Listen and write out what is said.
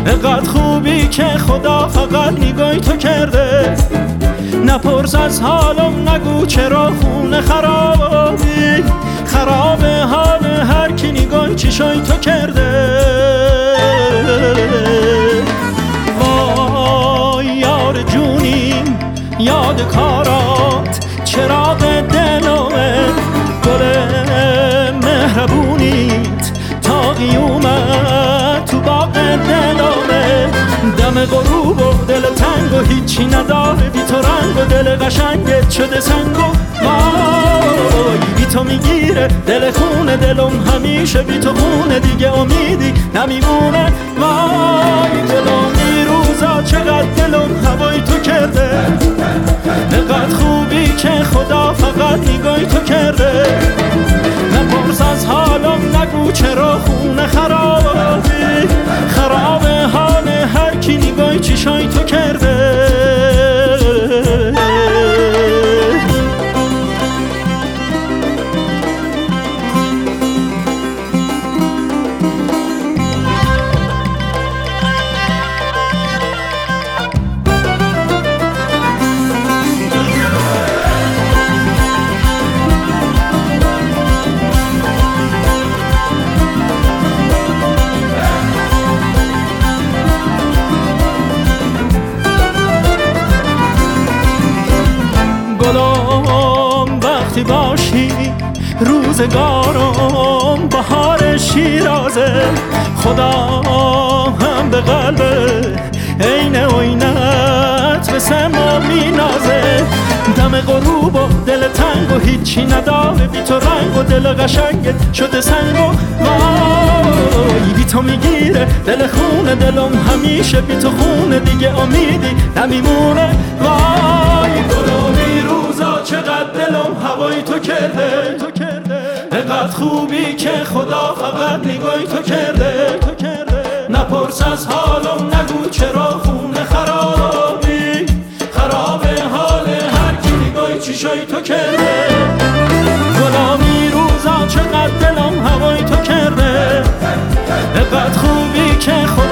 اقدر خوبی که خدا فقط نگاهی تو کرده. نپرس از حالم، نگو چرا خونه خرابی. خراب حال هر کی نگاهی چشای تو کرده. وای یار جونیم، یاد کارات چراغ دلمه. گل مهربونیت تا قیومت تو باغ دلمه. دم غروب و دل تنگ و هیچی نداره بی تو رنگ و دل قشنگت شده سنگ و وای بی تو میگیره دل خونه دلم همیشه بی تو خونه دیگه امیدی نمیمونه. وای دلم این روزا چقدر دلم هوای تو کرده. نقدر خوبی که خدا فقط نگاهی تو کرده. نپرس از حالم، نگو چرا خونه خرابی. خراب حال هر کی نگاهی چشای تو کرده. گلم وقتی باشی روزگارم بهار شیرازه. خدا هم به قلب عین عینت به سما مینازه. دم غروب و دل تنگ و هیچی نداره بی تو رنگ و دل قشنگت شده سنگ و وای بی تو میگیره دل خونه دلم همیشه بی تو خونه دیگه امیدی نمیمونه. وای گلومی روزا چقدر دلم هوای تو کرده. اقدر خوبی که خدا فقط نگاهی تو کرده. نپرس از حالم، نگو چرا خونه خرابی. خراب حال هر کی نگاهی چشای تو کرده. گلامی روزا چقدر دلم هوای تو کرده. اقدر خوبی که خدا